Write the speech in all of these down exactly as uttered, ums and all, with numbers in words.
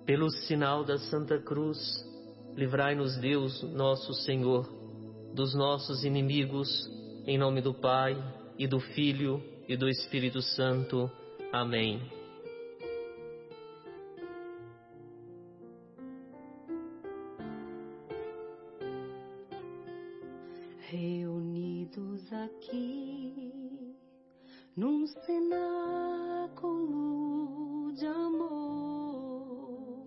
Pelo sinal da Santa Cruz, livrai-nos Deus, nosso Senhor, dos nossos inimigos, em nome do Pai, e do Filho, e do Espírito Santo. Amém. Reunidos aqui, num cenáculo de amor,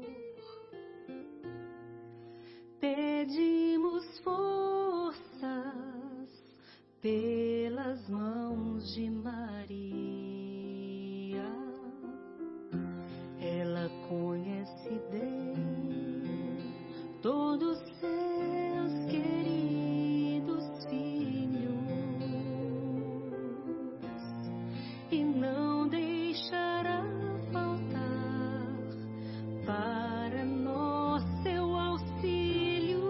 pedimos forças pelas mãos de Maria. Ela conhece bem todos seus queridos filhos e não deixará faltar para nós seu auxílio.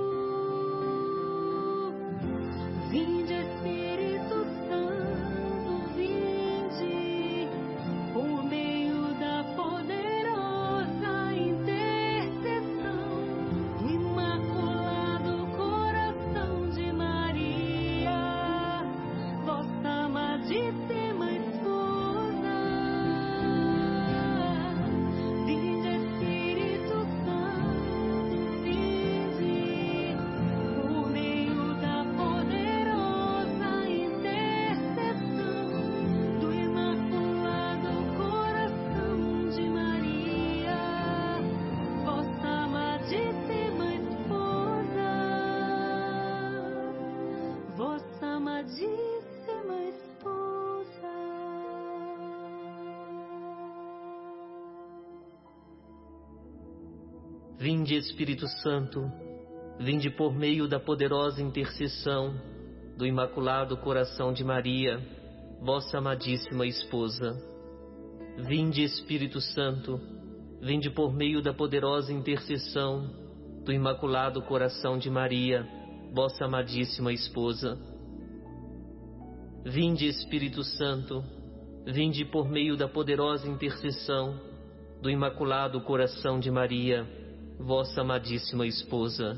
Vinde, Espírito Santo, vinde, por meio da poderosa intercessão do Imaculado Coração de Maria, vossa amadíssima esposa. Vinde, Espírito Santo, vinde, por meio da poderosa intercessão do Imaculado Coração de Maria, vossa amadíssima esposa, vossa amadíssima esposa. Vinde, Espírito Santo, vinde por meio da poderosa intercessão do Imaculado Coração de Maria, vossa amadíssima esposa. Vinde, Espírito Santo, vinde por meio da poderosa intercessão do Imaculado Coração de Maria, vossa amadíssima esposa. Vinde, Espírito Santo, vinde por meio da poderosa intercessão do Imaculado Coração de Maria, vossa amadíssima esposa.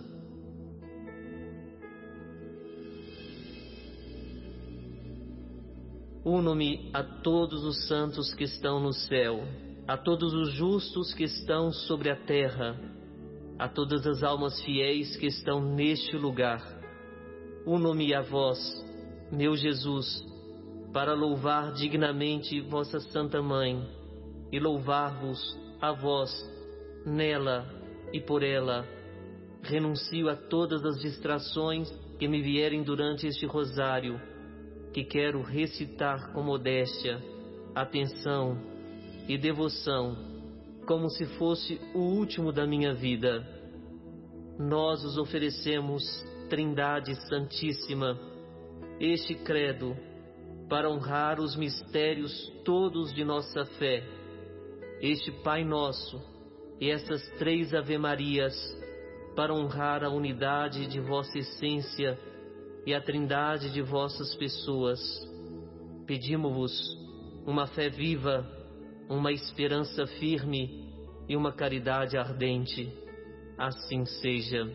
Uno-me a todos os santos que estão no céu, a todos os justos que estão sobre a terra, a todas as almas fiéis que estão neste lugar. Uno-me a vós, meu Jesus, para louvar dignamente vossa Santa Mãe e louvar-vos a vós, nela e por ela. Renuncio a todas as distrações que me vierem durante este rosário, que quero recitar com modéstia, atenção e devoção, como se fosse o último da minha vida. Nós os oferecemos, Trindade Santíssima, este credo, para honrar os mistérios todos de nossa fé, este Pai Nosso e essas três Ave-Marias, para honrar a unidade de vossa essência e a trindade de vossas pessoas. Pedimos-vos uma fé viva, uma esperança firme e uma caridade ardente. Assim seja.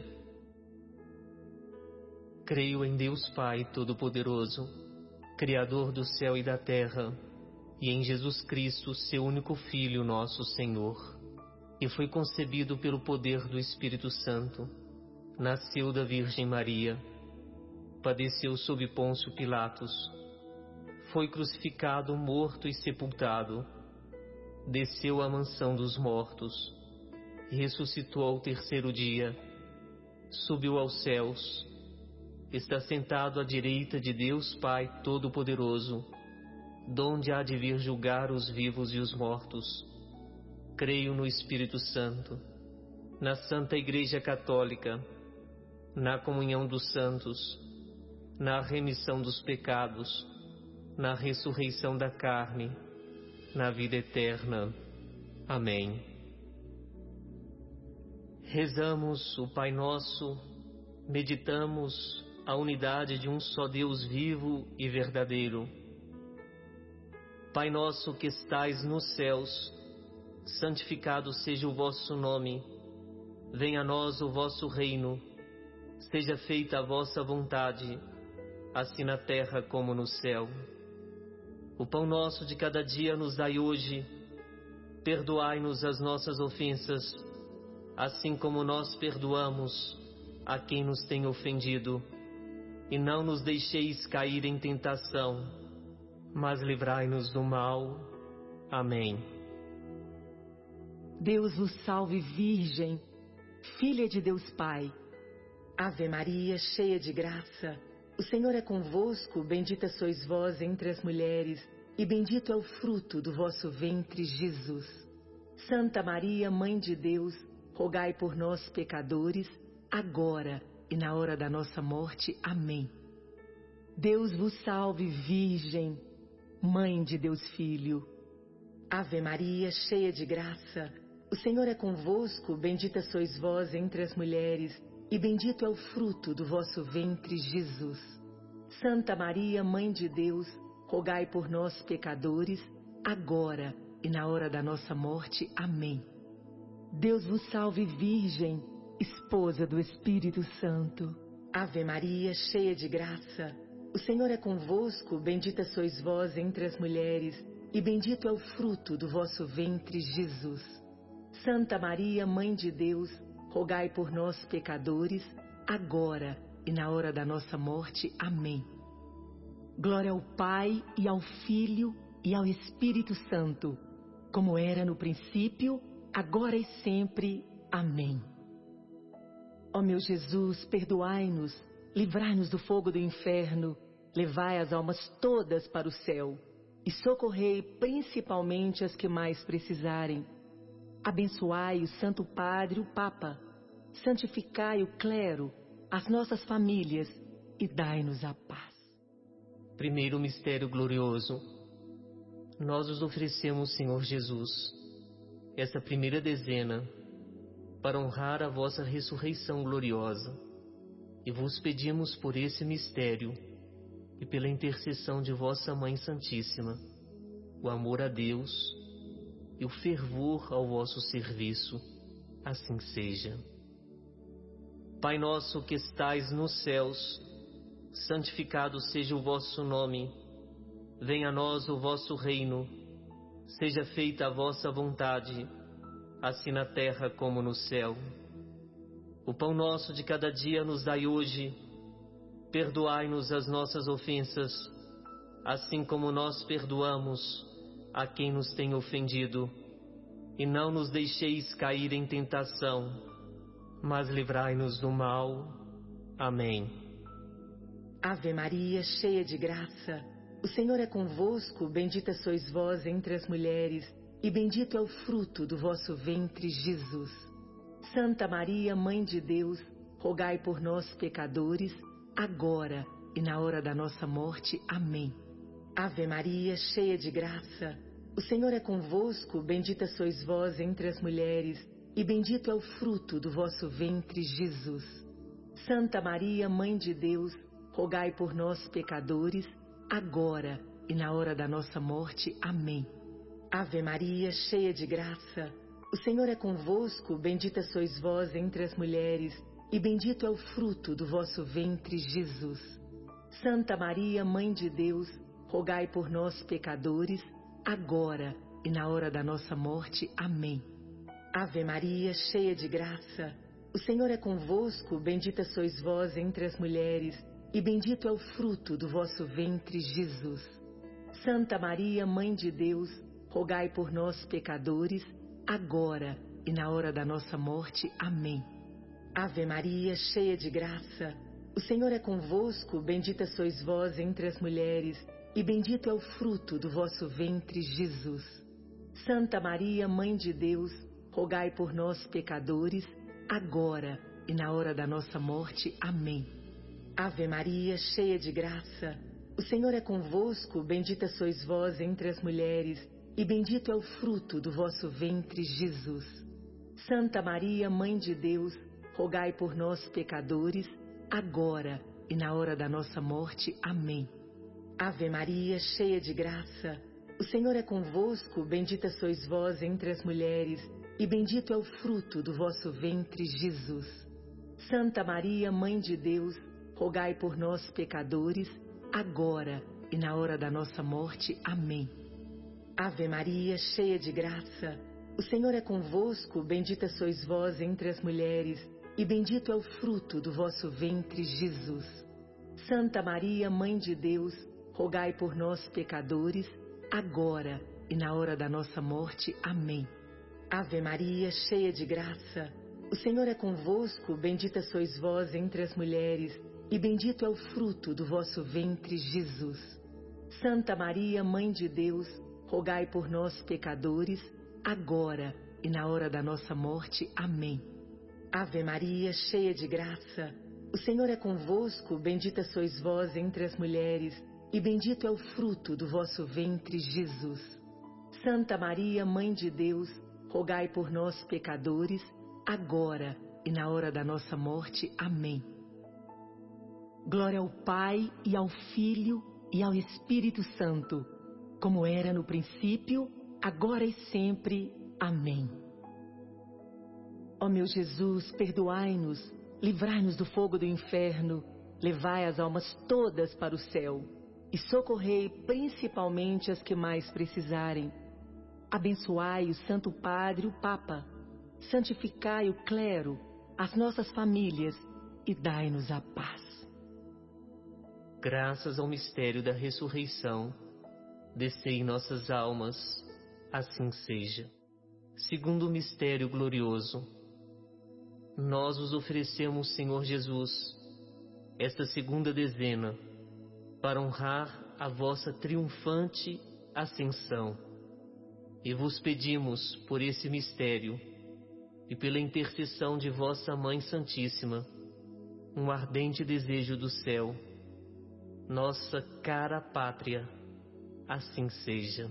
Creio em Deus Pai Todo-Poderoso, Criador do céu e da terra, e em Jesus Cristo, seu único Filho, nosso Senhor, que foi concebido pelo poder do Espírito Santo, nasceu da Virgem Maria, padeceu sob Pôncio Pilatos, foi crucificado, morto e sepultado, desceu à mansão dos mortos, ressuscitou ao terceiro dia, subiu aos céus, está sentado à direita de Deus Pai Todo-Poderoso, donde há de vir julgar os vivos e os mortos. Creio no Espírito Santo, na Santa Igreja Católica, na comunhão dos santos, na remissão dos pecados, na ressurreição da carne, na vida eterna. Amém. Rezamos o Pai Nosso, meditamos a unidade de um só Deus vivo e verdadeiro. Pai nosso que estais nos céus, santificado seja o vosso nome. Venha a nós o vosso reino. Seja feita a vossa vontade, assim na terra como no céu. O pão nosso de cada dia nos dai hoje. Perdoai-nos as nossas ofensas, assim como nós perdoamos a quem nos tem ofendido. E não nos deixeis cair em tentação, mas livrai-nos do mal. Amém. Deus vos salve, Virgem, filha de Deus Pai. Ave Maria, cheia de graça, o Senhor é convosco, bendita sois vós entre as mulheres, e bendito é o fruto do vosso ventre, Jesus. Santa Maria, Mãe de Deus, rogai por nós, pecadores, agora e na hora da nossa morte. Amém. Deus vos salve, Virgem, Mãe de Deus Filho. Ave Maria, cheia de graça, o Senhor é convosco, bendita sois vós entre as mulheres, e bendito é o fruto do vosso ventre, Jesus. Santa Maria, Mãe de Deus, rogai por nós, pecadores, agora e na hora da nossa morte. Amém. Deus vos salve, Virgem, esposa do Espírito Santo. Ave Maria, cheia de graça, o Senhor é convosco, bendita sois vós entre as mulheres, e bendito é o fruto do vosso ventre, Jesus. Santa Maria, Mãe de Deus, rogai por nós, pecadores, agora e na hora da nossa morte. Amém. Glória ao Pai, e ao Filho, e ao Espírito Santo, como era no princípio, agora e sempre. Amém. Ó meu Jesus, perdoai-nos, livrai-nos do fogo do inferno, levai as almas todas para o céu, e socorrei principalmente as que mais precisarem. Abençoai o Santo Padre, o Papa, santificai o clero, as nossas famílias, e dai-nos a paz. Primeiro mistério glorioso. Nós os oferecemos, Senhor Jesus, esta primeira dezena, para honrar a vossa ressurreição gloriosa, e vos pedimos por esse mistério, e pela intercessão de vossa Mãe Santíssima, o amor a Deus e o fervor ao vosso serviço. Assim seja. Pai nosso que estais nos céus, santificado seja o vosso nome. Venha a nós o vosso reino. Seja feita a vossa vontade, assim na terra como no céu. O pão nosso de cada dia nos dai hoje. Perdoai-nos as nossas ofensas, assim como nós perdoamos a quem nos tem ofendido. E não nos deixeis cair em tentação, mas livrai-nos do mal. Amém. Ave Maria, cheia de graça, o Senhor é convosco, bendita sois vós entre as mulheres, e bendito é o fruto do vosso ventre, Jesus. Santa Maria, Mãe de Deus, rogai por nós, pecadores, agora e na hora da nossa morte. Amém. Ave Maria, cheia de graça, o Senhor é convosco, bendita sois vós entre as mulheres, e bendito é o fruto do vosso ventre, Jesus. Santa Maria, Mãe de Deus, rogai por nós, pecadores, agora e na hora da nossa morte. Amém. Ave Maria, cheia de graça, o Senhor é convosco, bendita sois vós entre as mulheres, e bendito é o fruto do vosso ventre, Jesus. Santa Maria, Mãe de Deus, rogai por nós, pecadores, agora e na hora da nossa morte. Amém. Ave Maria, cheia de graça, o Senhor é convosco, bendita sois vós entre as mulheres, e bendito é o fruto do vosso ventre, Jesus. Santa Maria, Mãe de Deus, rogai por nós, pecadores, agora e na hora da nossa morte. Amém. Ave Maria, cheia de graça, o Senhor é convosco, bendita sois vós entre as mulheres, e bendito é o fruto do vosso ventre, Jesus. Santa Maria, Mãe de Deus, rogai por nós, pecadores, agora e na hora da nossa morte. Amém. Ave Maria, cheia de graça, o Senhor é convosco, bendita sois vós entre as mulheres, e bendito é o fruto do vosso ventre, Jesus. Santa Maria, Mãe de Deus, rogai por nós, pecadores, agora e na hora da nossa morte. Amém. Ave Maria, cheia de graça, O Senhor é convosco, bendita sois vós entre as mulheres, e bendito é o fruto do vosso ventre, Jesus. Santa Maria, Mãe de Deus, rogai por nós, pecadores, agora e na hora da nossa morte. Amém. Ave Maria, cheia de graça, o Senhor é convosco, bendita sois vós entre as mulheres, e bendito é o fruto do vosso ventre, Jesus. Santa Maria, Mãe de Deus, rogai por nós, pecadores, agora e na hora da nossa morte. Amém. Ave Maria, cheia de graça, o Senhor é convosco, bendita sois vós entre as mulheres, e bendito é o fruto do vosso ventre, Jesus. Santa Maria, Mãe de Deus, rogai por nós, pecadores, agora e na hora da nossa morte. Amém. Ave Maria, cheia de graça, o Senhor é convosco, bendita sois vós entre as mulheres, e bendito é o fruto do vosso ventre, Jesus. Santa Maria, Mãe de Deus, rogai por nós, pecadores, agora e na hora da nossa morte. Amém. Glória ao Pai, e ao Filho, e ao Espírito Santo, como era no princípio, agora e sempre. Amém. Ó meu Jesus, perdoai-nos, livrai-nos do fogo do inferno, levai as almas todas para o céu e socorrei principalmente as que mais precisarem. Abençoai o Santo Padre, o Papa, santificai o clero, as nossas famílias e dai-nos a paz. Graças ao mistério da ressurreição, descei nossas almas, assim seja. Segundo o mistério glorioso, nós vos oferecemos, Senhor Jesus, esta segunda dezena, para honrar a vossa triunfante ascensão. E vos pedimos, por esse mistério, e pela intercessão de vossa Mãe Santíssima, um ardente desejo do céu, nossa cara pátria, assim seja.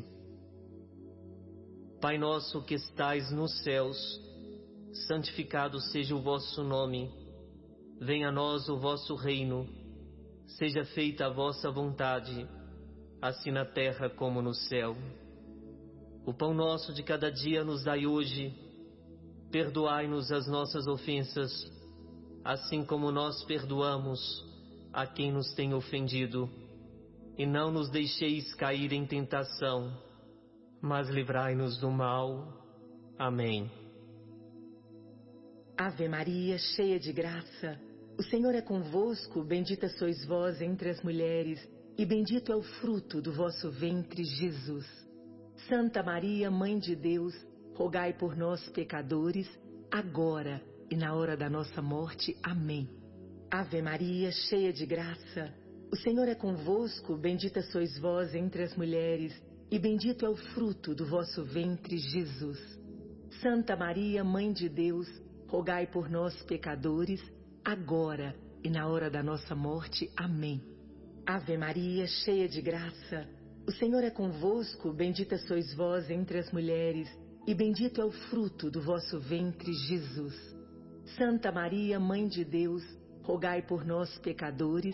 Pai nosso que estais nos céus, santificado seja o vosso nome. Venha a nós o vosso reino. Seja feita a vossa vontade, assim na terra como no céu. O pão nosso de cada dia nos dai hoje. Perdoai-nos as nossas ofensas, assim como nós perdoamos a quem nos tem ofendido. E não nos deixeis cair em tentação, mas livrai-nos do mal. Amém. Ave Maria, cheia de graça, o Senhor é convosco, bendita sois vós entre as mulheres, e bendito é o fruto do vosso ventre, Jesus. Santa Maria, Mãe de Deus, rogai por nós, pecadores, agora e na hora da nossa morte. Amém. Ave Maria, cheia de graça, o Senhor é convosco, bendita sois vós entre as mulheres, e bendito é o fruto do vosso ventre, Jesus. Santa Maria, Mãe de Deus, rogai por nós, pecadores, agora e na hora da nossa morte. Amém. Ave Maria, cheia de graça, o Senhor é convosco, bendita sois vós entre as mulheres, e bendito é o fruto do vosso ventre, Jesus. Santa Maria, Mãe de Deus, rogai por nós, pecadores,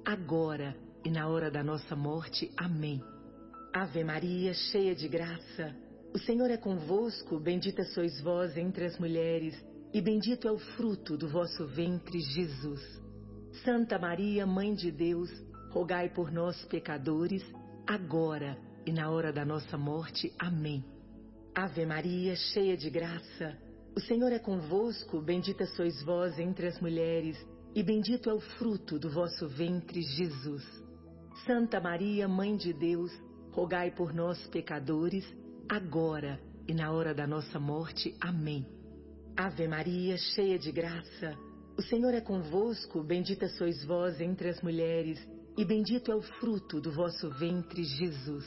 agora e na hora da nossa morte. Amém. Ave Maria, cheia de graça, o Senhor é convosco, bendita sois vós entre as mulheres, e bendito é o fruto do vosso ventre, Jesus. Santa Maria, Mãe de Deus, rogai por nós, pecadores, agora e na hora da nossa morte. Amém. Ave Maria, cheia de graça, o Senhor é convosco, bendita sois vós entre as mulheres, e bendito é o fruto do vosso ventre, Jesus. Santa Maria, Mãe de Deus, rogai por nós, pecadores, agora e na hora da nossa morte. Amém. Ave Maria, cheia de graça, o Senhor é convosco, bendita sois vós entre as mulheres, e bendito é o fruto do vosso ventre, Jesus.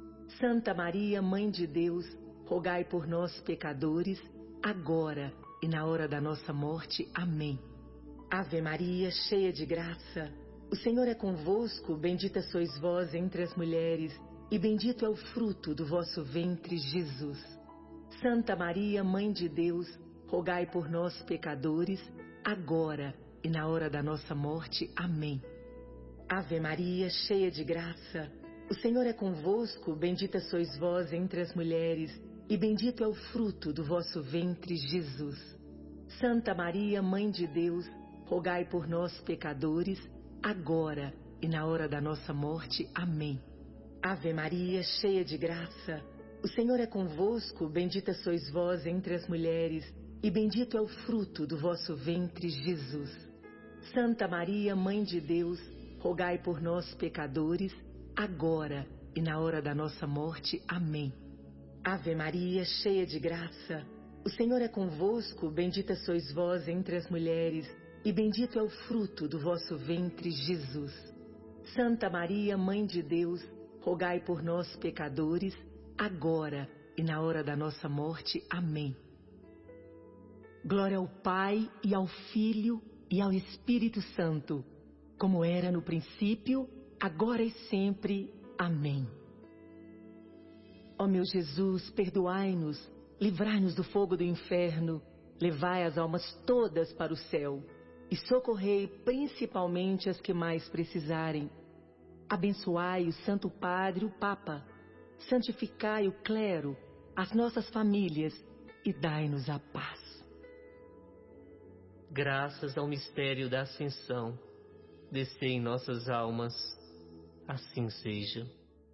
Santa Maria, Mãe de Deus, rogai por nós, pecadores, agora e na hora da nossa morte. Amém. Ave Maria, cheia de graça, o Senhor é convosco, bendita sois vós entre as mulheres, e bendito é o fruto do vosso ventre, Jesus. Santa Maria, Mãe de Deus, rogai por nós, pecadores, agora e na hora da nossa morte. Amém. Ave Maria, cheia de graça, O Senhor é convosco, bendita sois vós entre as mulheres, e bendito é o fruto do vosso ventre, Jesus. Santa Maria, Mãe de Deus, rogai por nós, pecadores, agora e na hora da nossa morte. Amém. Ave Maria, cheia de graça, o Senhor é convosco, bendita sois vós entre as mulheres, e bendito é o fruto do vosso ventre, Jesus. Santa Maria, Mãe de Deus, rogai por nós, pecadores, agora e na hora da nossa morte. Amém. Ave Maria, cheia de graça, o Senhor é convosco, bendita sois vós entre as mulheres, e bendito é o fruto do vosso ventre, Jesus. Santa Maria, Mãe de Deus, rogai por nós, pecadores, agora e na hora da nossa morte. Amém. Glória ao Pai, e ao Filho, e ao Espírito Santo, como era no princípio, agora e sempre. Amém. Ó meu Jesus, perdoai-nos, livrai-nos do fogo do inferno, levai as almas todas para o céu e socorrei principalmente as que mais precisarem. Abençoai o Santo Padre, o Papa, santificai o clero, as nossas famílias e dai-nos a paz. Graças ao mistério da Ascensão, descei em nossas almas, assim seja.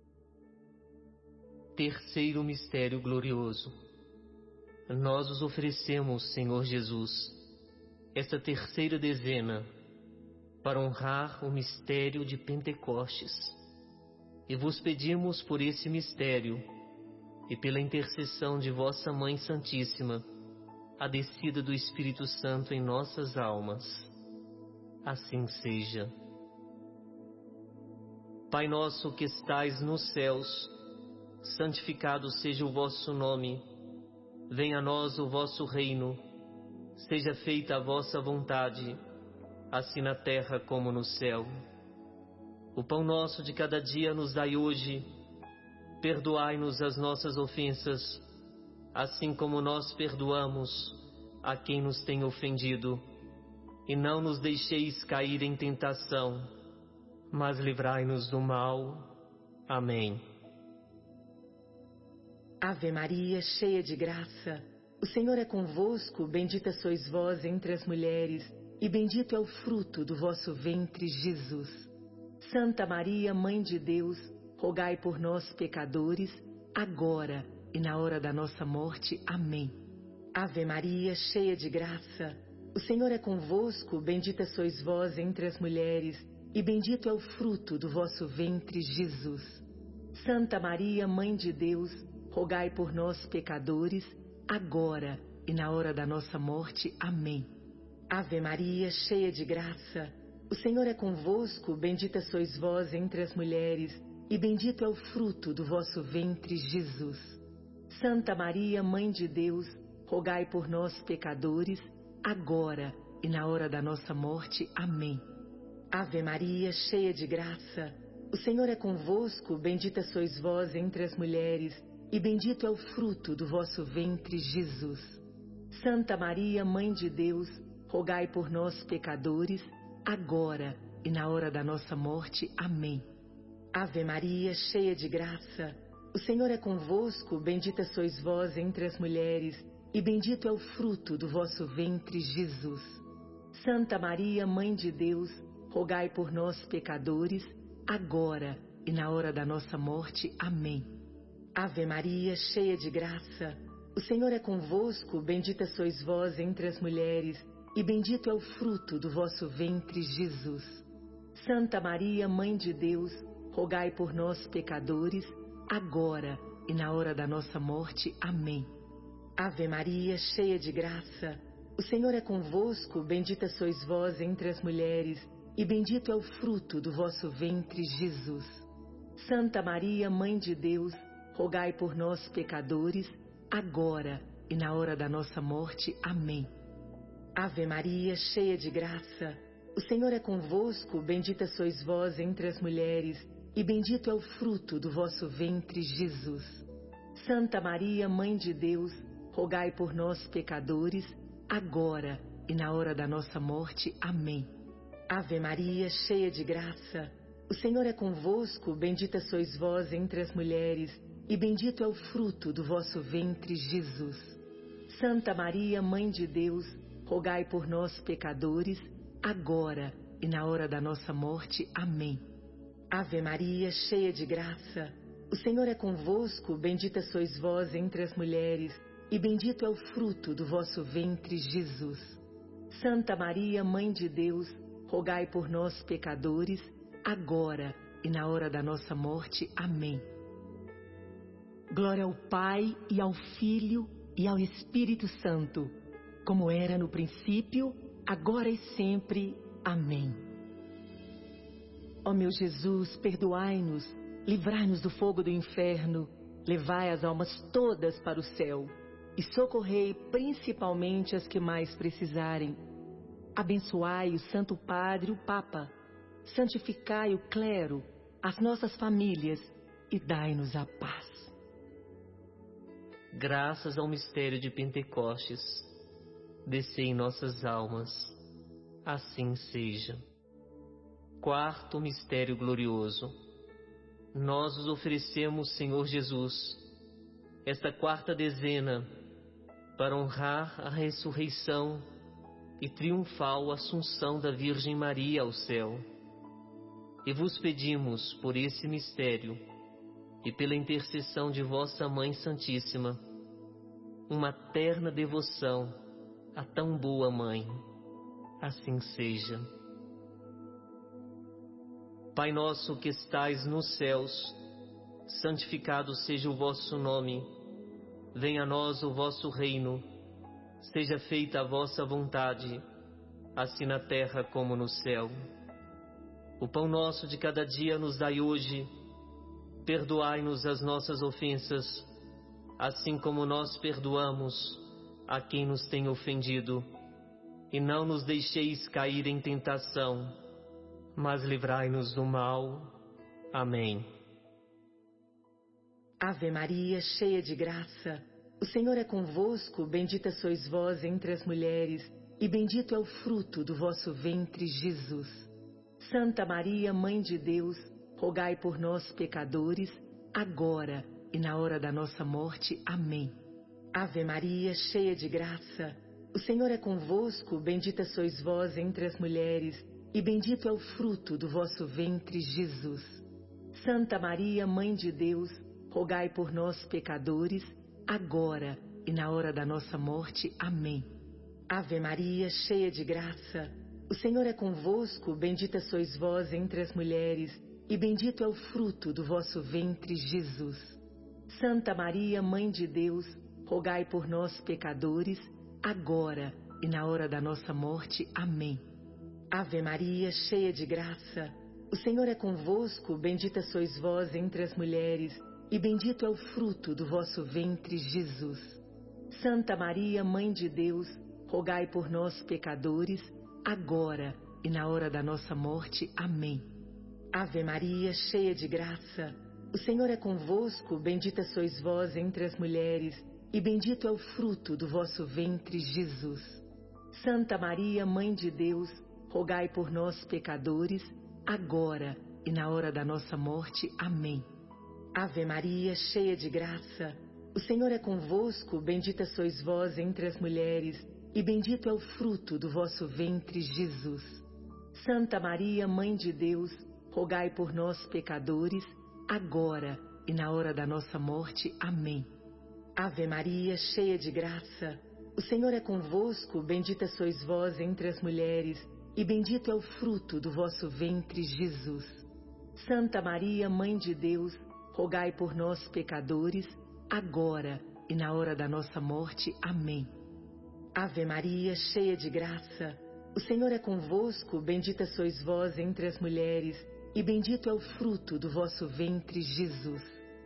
Terceiro mistério glorioso. Nós os oferecemos, Senhor Jesus, esta terceira dezena, para honrar o mistério de Pentecostes. E vos pedimos por esse mistério, e pela intercessão de vossa Mãe Santíssima, a descida do Espírito Santo em nossas almas. Assim seja. Pai nosso que estais nos céus, santificado seja o vosso nome. Venha a nós o vosso reino. Seja feita a vossa vontade, assim na terra como no céu. O pão nosso de cada dia nos dai hoje. Perdoai-nos as nossas ofensas, assim como nós perdoamos a quem nos tem ofendido. E não nos deixeis cair em tentação, mas livrai-nos do mal. Amém. Ave Maria, cheia de graça, o Senhor é convosco, bendita sois vós entre as mulheres, e bendito é o fruto do vosso ventre, Jesus. Santa Maria, Mãe de Deus, rogai por nós, pecadores, agora e na hora da nossa morte. Amém. Ave Maria, cheia de graça, o Senhor é convosco, bendita sois vós entre as mulheres, e bendito é o fruto do vosso ventre, Jesus. Santa Maria, Mãe de Deus, rogai por nós, pecadores, agora e na hora da nossa morte. Amém. Ave Maria, cheia de graça, o Senhor é convosco, bendita sois vós entre as mulheres, e bendito é o fruto do vosso ventre, Jesus. Santa Maria, Mãe de Deus, rogai por nós, pecadores, agora e na hora da nossa morte. Amém. Ave Maria, cheia de graça, o Senhor é convosco, bendita sois vós entre as mulheres, e bendito é o fruto do vosso ventre, Jesus. Santa Maria, Mãe de Deus, rogai por nós, pecadores, agora e na hora da nossa morte. Amém. Ave Maria, cheia de graça, o Senhor é convosco, bendita sois vós entre as mulheres, e bendito é o fruto do vosso ventre, Jesus. Santa Maria, Mãe de Deus, rogai por nós, pecadores, agora e na hora da nossa morte. Amém. Ave Maria, cheia de graça, o Senhor é convosco, bendita sois vós entre as mulheres, e bendito é o fruto do vosso ventre, Jesus. Santa Maria, Mãe de Deus, rogai por nós, pecadores, agora e na hora da nossa morte. Amém. Ave Maria, cheia de graça, o Senhor é convosco, bendita sois vós entre as mulheres, e bendito é o fruto do vosso ventre, Jesus. Santa Maria, Mãe de Deus, rogai por nós, pecadores, agora e na hora da nossa morte. Amém. Ave Maria, cheia de graça, o Senhor é convosco, bendita sois vós entre as mulheres, e bendito é o fruto do vosso ventre, Jesus. Santa Maria, Mãe de Deus, rogai por nós, pecadores, agora e na hora da nossa morte. Amém. Ave Maria, cheia de graça, O Senhor é convosco, bendita sois vós entre as mulheres, e bendito é o fruto do vosso ventre, Jesus. Santa Maria, Mãe de Deus, rogai por nós, pecadores, agora e na hora da nossa morte. Amém. Ave Maria, cheia de graça, o Senhor é convosco, bendita sois vós entre as mulheres, e bendito é o fruto do vosso ventre, Jesus. Santa Maria, Mãe de Deus, rogai por nós, pecadores, agora e na hora da nossa morte. Amém. Glória ao Pai, e ao Filho, e ao Espírito Santo, como era no princípio, agora e sempre. Amém. Ó meu Jesus, perdoai-nos, livrai-nos do fogo do inferno, levai as almas todas para o céu e socorrei principalmente as que mais precisarem. Abençoai o Santo Padre, o Papa, santificai o clero, as nossas famílias e dai-nos a paz. Graças ao mistério de Pentecostes, descei em nossas almas, assim seja. Quarto mistério glorioso. Nós os oferecemos, Senhor Jesus, esta quarta dezena, para honrar a ressurreição e triunfal assunção da Virgem Maria ao céu. E vos pedimos, por esse mistério, e pela intercessão de vossa Mãe Santíssima, uma terna devoção a tão boa Mãe. Assim seja. Pai nosso que estais nos céus, santificado seja o vosso nome. Venha a nós o vosso reino. Seja feita a vossa vontade, assim na terra como no céu. O pão nosso de cada dia nos dai hoje. Perdoai-nos as nossas ofensas, assim como nós perdoamos a quem nos tem ofendido. E não nos deixeis cair em tentação, mas livrai-nos do mal. Amém. Ave Maria, cheia de graça, o Senhor é convosco, bendita sois vós entre as mulheres, e bendito é o fruto do vosso ventre, Jesus. Santa Maria, Mãe de Deus, rogai por nós, pecadores, agora e na hora da nossa morte. Amém. Ave Maria, cheia de graça, o Senhor é convosco, bendita sois vós entre as mulheres, e bendito é o fruto do vosso ventre, Jesus. Santa Maria, Mãe de Deus, rogai por nós, pecadores, agora e na hora da nossa morte. Amém. Ave Maria, cheia de graça, o Senhor é convosco, bendita sois vós entre as mulheres, e bendito é o fruto do vosso ventre, Jesus. Santa Maria, Mãe de Deus, rogai por nós, pecadores, agora e na hora da nossa morte. Amém. Ave Maria, cheia de graça, o Senhor é convosco, bendita sois vós entre as mulheres, e bendito é o fruto do vosso ventre, Jesus. Santa Maria, Mãe de Deus, rogai por nós, pecadores, agora e na hora da nossa morte. Amém. Ave Maria, cheia de graça, o Senhor é convosco, bendita sois vós entre as mulheres, e bendito é o fruto do vosso ventre, Jesus. Santa Maria, Mãe de Deus, rogai por nós, pecadores, agora e na hora da nossa morte. Amém. Ave Maria, cheia de graça, o Senhor é convosco, bendita sois vós entre as mulheres, e bendito é o fruto do vosso ventre, Jesus. Santa Maria, Mãe de Deus, rogai por nós, pecadores, agora e na hora da nossa morte. Amém. Ave Maria, cheia de graça, o Senhor é convosco, bendita sois vós entre as mulheres, e bendito é o fruto do vosso ventre, Jesus. Santa Maria, Mãe de Deus, rogai por nós, pecadores, agora e na hora da nossa morte. Amém. Ave Maria, cheia de graça, o Senhor é convosco, bendita sois vós entre as mulheres, e bendito é o fruto do vosso ventre, Jesus.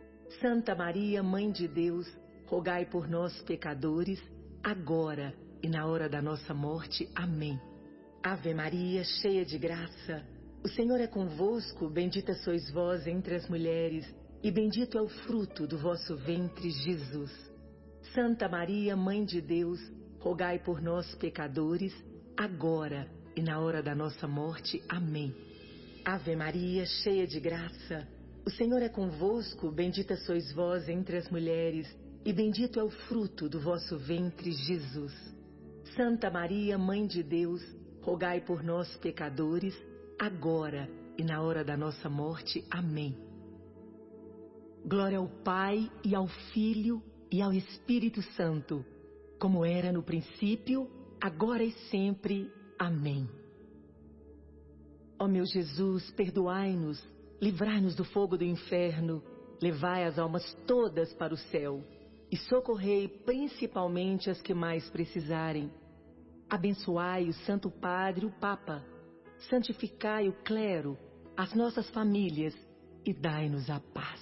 Santa Maria, Mãe de Deus, rogai por nós, pecadores, agora e na hora da nossa morte. Amém. Ave Maria, cheia de graça, o Senhor é convosco, bendita sois vós entre as mulheres, e bendito é o fruto do vosso ventre, Jesus. Santa Maria, Mãe de Deus, rogai por nós, pecadores, agora e na hora da nossa morte. Amém. Ave Maria, cheia de graça, o Senhor é convosco, bendita sois vós entre as mulheres, e bendito é o fruto do vosso ventre, Jesus. Santa Maria, Mãe de Deus, rogai por nós, pecadores, agora e na hora da nossa morte. Amém. Glória ao Pai, e ao Filho, e ao Espírito Santo, como era no princípio, agora e sempre. Amém. Ó meu Jesus, perdoai-nos, livrai-nos do fogo do inferno, levai as almas todas para o céu e socorrei principalmente as que mais precisarem. Abençoai o Santo Padre, o Papa, santificai o clero, as nossas famílias e dai-nos a paz.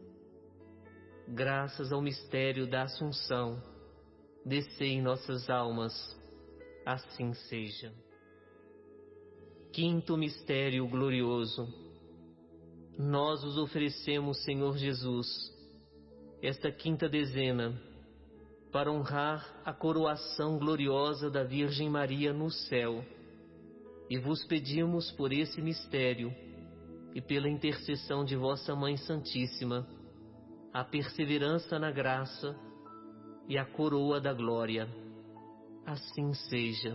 Graças ao mistério da Assunção, descei em nossas almas, assim seja. Quinto mistério glorioso. Nós os oferecemos, Senhor Jesus, esta quinta dezena, para honrar a coroação gloriosa da Virgem Maria no céu, e vos pedimos por esse mistério e pela intercessão de vossa Mãe Santíssima, a perseverança na graça e a coroa da glória. Assim seja.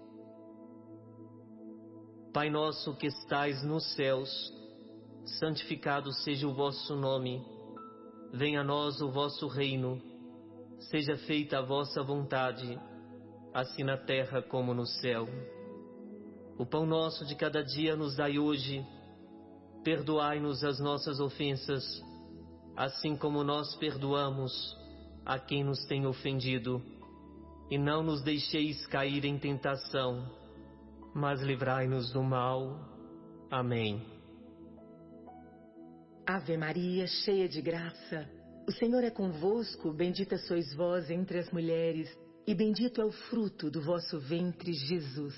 Pai nosso que estais nos céus, santificado seja o vosso nome. Venha a nós o vosso reino. Seja feita a vossa vontade, assim na terra como no céu. O pão nosso de cada dia nos dai hoje. Perdoai-nos as nossas ofensas, assim como nós perdoamos a quem nos tem ofendido. E não nos deixeis cair em tentação, mas livrai-nos do mal. Amém. Ave Maria, cheia de graça, o Senhor é convosco, bendita sois vós entre as mulheres, e bendito é o fruto do vosso ventre, Jesus.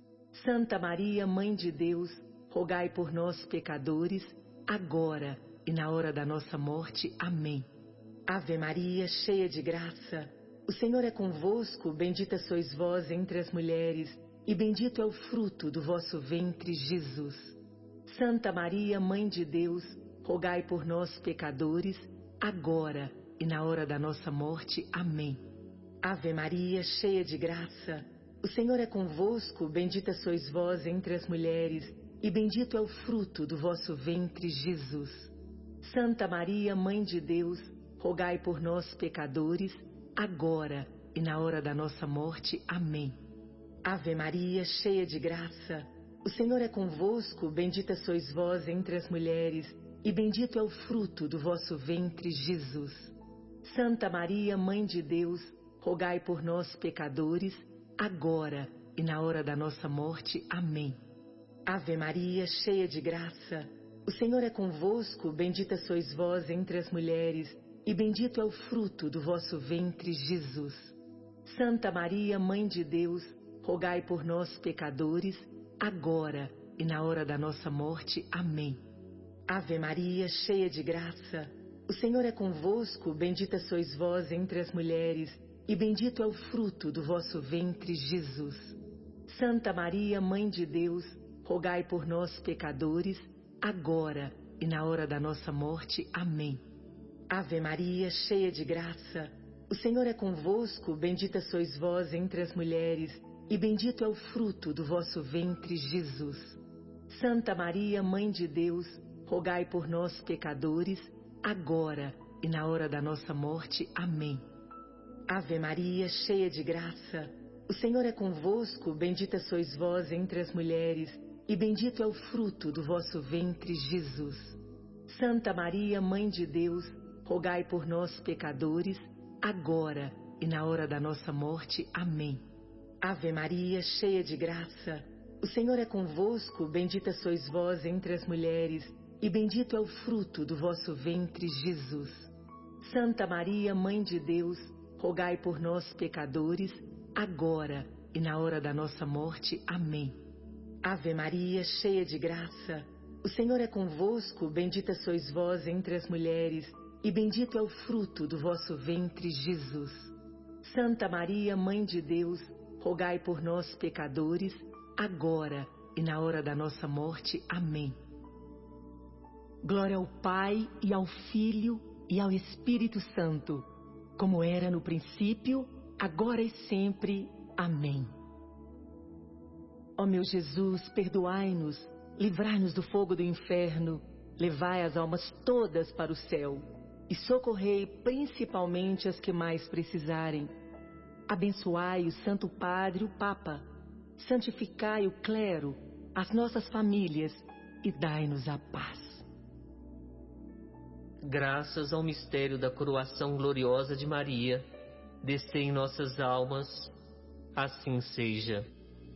Santa Maria, Mãe de Deus, rogai por nós, pecadores, agora e na hora da nossa morte. Amém. Ave Maria, cheia de graça, o Senhor é convosco, bendita sois vós entre as mulheres, e bendito é o fruto do vosso ventre, Jesus. Santa Maria, Mãe de Deus, rogai por nós, pecadores, agora e na hora da nossa morte. Amém. Ave Maria, cheia de graça, o Senhor é convosco, bendita sois vós entre as mulheres, e bendito é o fruto do vosso ventre, Jesus. Santa Maria, Mãe de Deus, rogai por nós, pecadores, agora e na hora da nossa morte. Amém. Ave Maria, cheia de graça, o Senhor é convosco, bendita sois vós entre as mulheres, e bendito é o fruto do vosso ventre, Jesus. Santa Maria, Mãe de Deus, rogai por nós, pecadores, agora e na hora da nossa morte. Amém. Ave Maria, cheia de graça, o Senhor é convosco, bendita sois vós entre as mulheres, e bendito é o fruto do vosso ventre, Jesus. Santa Maria, Mãe de Deus, rogai por nós, pecadores, agora e na hora da nossa morte. Amém. Ave Maria, cheia de graça, o Senhor é convosco, bendita sois vós entre as mulheres, e bendito é o fruto do vosso ventre, Jesus. Santa Maria, Mãe de Deus, rogai por nós, pecadores, agora e na hora da nossa morte. Amém. Ave Maria, cheia de graça, o Senhor é convosco, bendita sois vós entre as mulheres, e bendito é o fruto do vosso ventre, Jesus. Santa Maria, Mãe de Deus, rogai por nós, pecadores, agora e na hora da nossa morte. Amém. Ave Maria, cheia de graça, o Senhor é convosco, bendita sois vós entre as mulheres, e bendito é o fruto do vosso ventre, Jesus. Santa Maria, Mãe de Deus, rogai por nós, pecadores, agora e na hora da nossa morte. Amém. Ave Maria, cheia de graça, o Senhor é convosco, bendita sois vós entre as mulheres, e bendito é o fruto do vosso ventre, Jesus. Santa Maria, Mãe de Deus, rogai por nós, pecadores, agora e na hora da nossa morte. Amém. Ave Maria, cheia de graça, o Senhor é convosco, bendita sois vós entre as mulheres, e bendito é o fruto do vosso ventre, Jesus. Santa Maria, Mãe de Deus, rogai por nós, pecadores, agora e na hora da nossa morte. Amém. Glória ao Pai, e ao Filho, e ao Espírito Santo, como era no princípio, agora e sempre. Amém. Ó meu Jesus, perdoai-nos, livrai-nos do fogo do inferno, levai as almas todas para o céu e socorrei principalmente as que mais precisarem. Abençoai o Santo Padre, o Papa, santificai o clero, as nossas famílias e dai-nos a paz. Graças ao mistério da coroação gloriosa de Maria, descei em nossas almas, assim seja.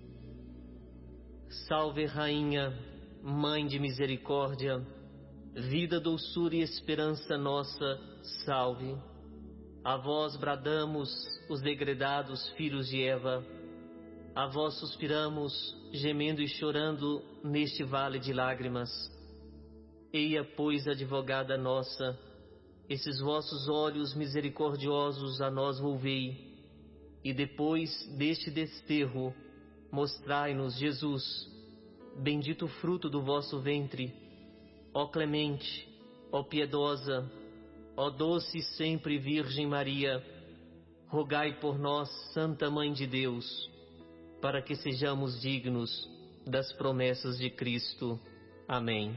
Salve, Rainha, Mãe de Misericórdia, vida, doçura e esperança nossa, salve. A vós bradamos, os degredados filhos de Eva, a vós suspiramos, gemendo e chorando neste vale de lágrimas. Eia, pois, advogada nossa, esses vossos olhos misericordiosos a nós volvei, e depois deste desterro, mostrai-nos Jesus, bendito o fruto do vosso ventre. Ó clemente, ó piedosa, ó doce e sempre Virgem Maria, rogai por nós, Santa Mãe de Deus, para que sejamos dignos das promessas de Cristo. Amém.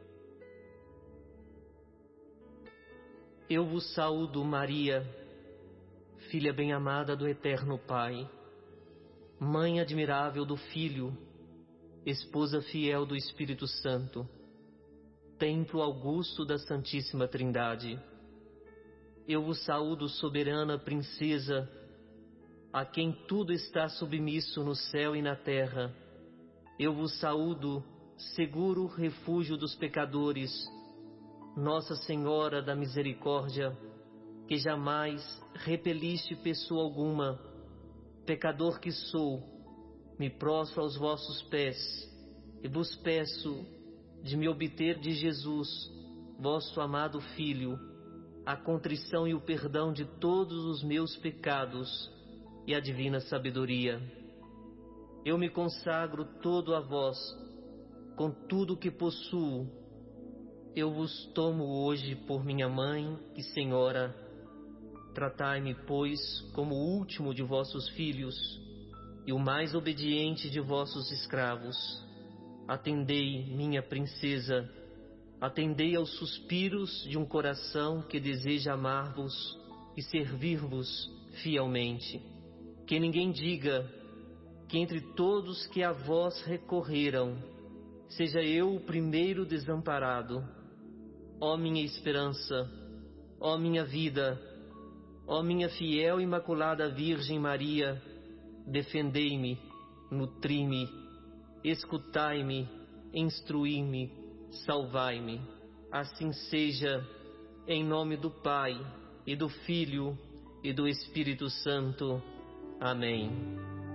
Eu vos saúdo, Maria, filha bem-amada do Eterno Pai, Mãe admirável do Filho, esposa fiel do Espírito Santo, templo augusto da Santíssima Trindade. Eu vos saúdo, soberana princesa, a quem tudo está submisso no céu e na terra. Eu vos saúdo, seguro refúgio dos pecadores, Nossa Senhora da Misericórdia, que jamais repeliste pessoa alguma. Pecador que sou, me prostro aos vossos pés e vos peço de me obter de Jesus, vosso amado Filho, a contrição e o perdão de todos os meus pecados e a divina sabedoria. Eu me consagro todo a vós, com tudo o que possuo. Eu vos tomo hoje por minha Mãe e Senhora. Tratai-me, pois, como o último de vossos filhos e o mais obediente de vossos escravos. Atendei, minha princesa, atendei aos suspiros de um coração que deseja amar-vos e servir-vos fielmente. Que ninguém diga que entre todos que a vós recorreram, seja eu o primeiro desamparado. Ó minha esperança, ó minha vida, ó minha fiel e imaculada Virgem Maria, defendei-me, nutri-me, escutai-me, instruí-me, salvai-me. Assim seja, em nome do Pai, e do Filho, e do Espírito Santo. Amém.